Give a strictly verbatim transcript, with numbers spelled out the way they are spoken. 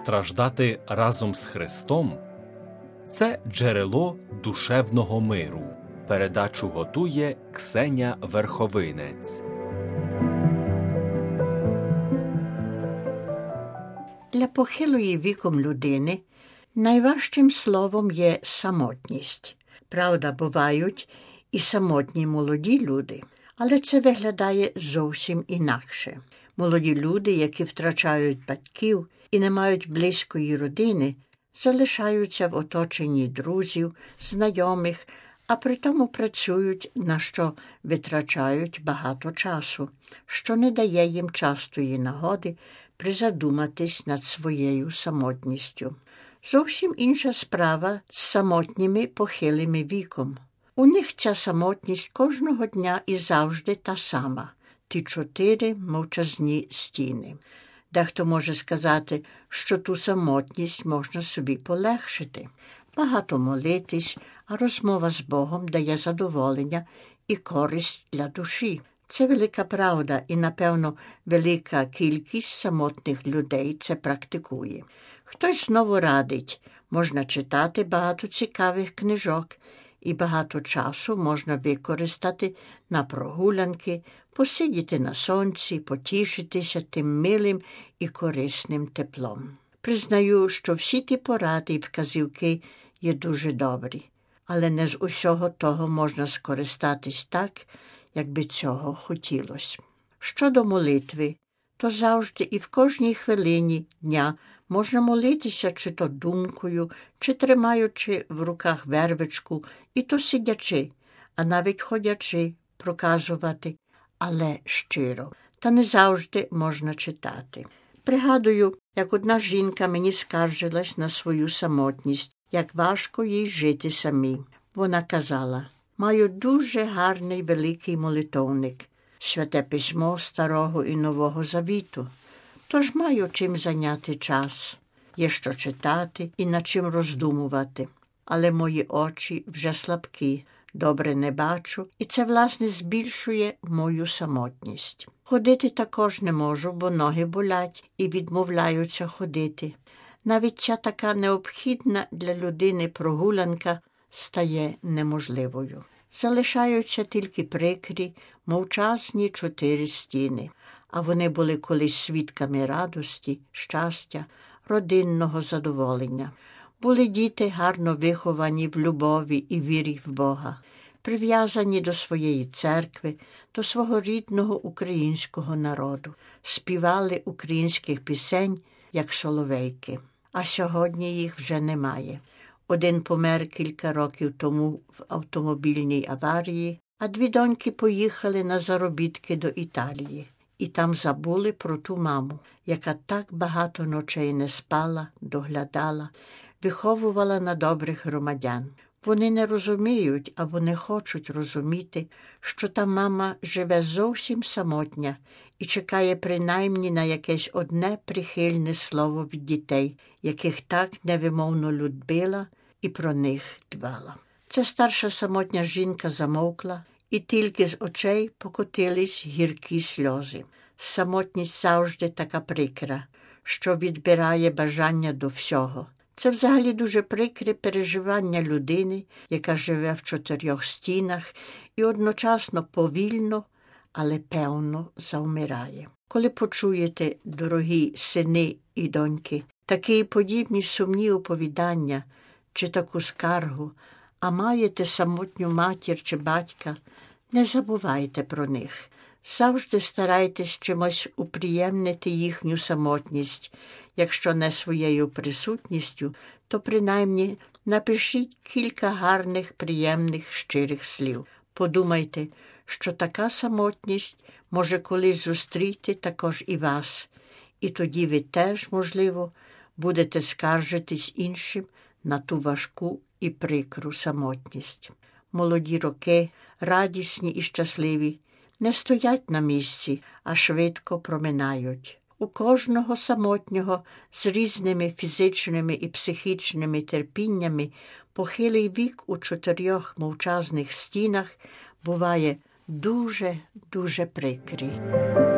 страждати разом з Христом – це джерело душевного миру. Передачу готує Ксеня Верховинець. Для похилої віком людини найважчим словом є самотність. Правда, бувають і самотні молоді люди, але це виглядає зовсім інакше. Молоді люди, які втрачають батьків і не мають близької родини, залишаються в оточенні друзів, знайомих, а при тому працюють, на що витрачають багато часу, що не дає їм частої нагоди призадуматись над своєю самотністю. Зовсім інша справа з самотніми похилими віком. У них ця самотність кожного дня і завжди та сама – ті чотири мовчазні стіни. Дехто може сказати, що ту самотність можна собі полегшити. Багато молитись, а розмова з Богом дає задоволення і користь для душі. Це велика правда і, напевно, велика кількість самотних людей це практикує. Хтось знову радить, можна читати багато цікавих книжок, і багато часу можна використати на прогулянки, посидіти на сонці, потішитися тим милим і корисним теплом. Признаю, що всі ті поради і вказівки є дуже добрі, але не з усього того можна скористатись так, як би цього хотілося. Щодо молитви, то завжди і в кожній хвилині дня можна молитися чи то думкою, чи тримаючи в руках вервичку, і то сидячи, а навіть ходячи, проказувати, але щиро. Та не завжди можна читати. Пригадую, як одна жінка мені скаржилась на свою самотність, як важко їй жити самій. Вона казала: «Маю дуже гарний великий молитовник, святе письмо Старого і Нового Завіту, тож маю чим зайняти час, є що читати і над чим роздумувати. Але мої очі вже слабкі, добре не бачу, і це, власне, збільшує мою самотність. Ходити також не можу, бо ноги болять і відмовляються ходити. Навіть ця така необхідна для людини прогулянка стає неможливою. Залишаються тільки прикрі, мовчазні чотири стіни, а вони були колись свідками радості, щастя, родинного задоволення. Були діти гарно виховані в любові і вірі в Бога, прив'язані до своєї церкви, до свого рідного українського народу, співали українських пісень, як соловейки. А сьогодні їх вже немає. Один помер кілька років тому в автомобільній аварії, а дві доньки поїхали на заробітки до Італії. І там забули про ту маму, яка так багато ночей не спала, доглядала, виховувала на добрих громадян. Вони не розуміють або не хочуть розуміти, що та мама живе зовсім самотня і чекає принаймні на якесь одне прихильне слово від дітей, яких так невимовно любила і про них дбала. Ця старша самотня жінка замовкла, і тільки з очей покотились гіркі сльози. Самотність завжди така прикра, що відбирає бажання до всього. Це взагалі дуже прикре переживання людини, яка живе в чотирьох стінах і одночасно повільно, але певно завмирає. Коли почуєте, дорогі сини і доньки, такі подібні сумні оповідання чи таку скаргу, а маєте самотню матір чи батька, не забувайте про них. Завжди старайтесь чимось уприємнити їхню самотність. Якщо не своєю присутністю, то принаймні напишіть кілька гарних, приємних, щирих слів. Подумайте, що така самотність може колись зустріти також і вас, і тоді ви теж, можливо, будете скаржитись іншим на ту важку і прикру самотність. Молоді роки, радісні і щасливі, не стоять на місці, а швидко проминають. У кожного самотнього з різними фізичними і психічними терпіннями похилий вік у чотирьох мовчазних стінах буває дуже-дуже прикрий.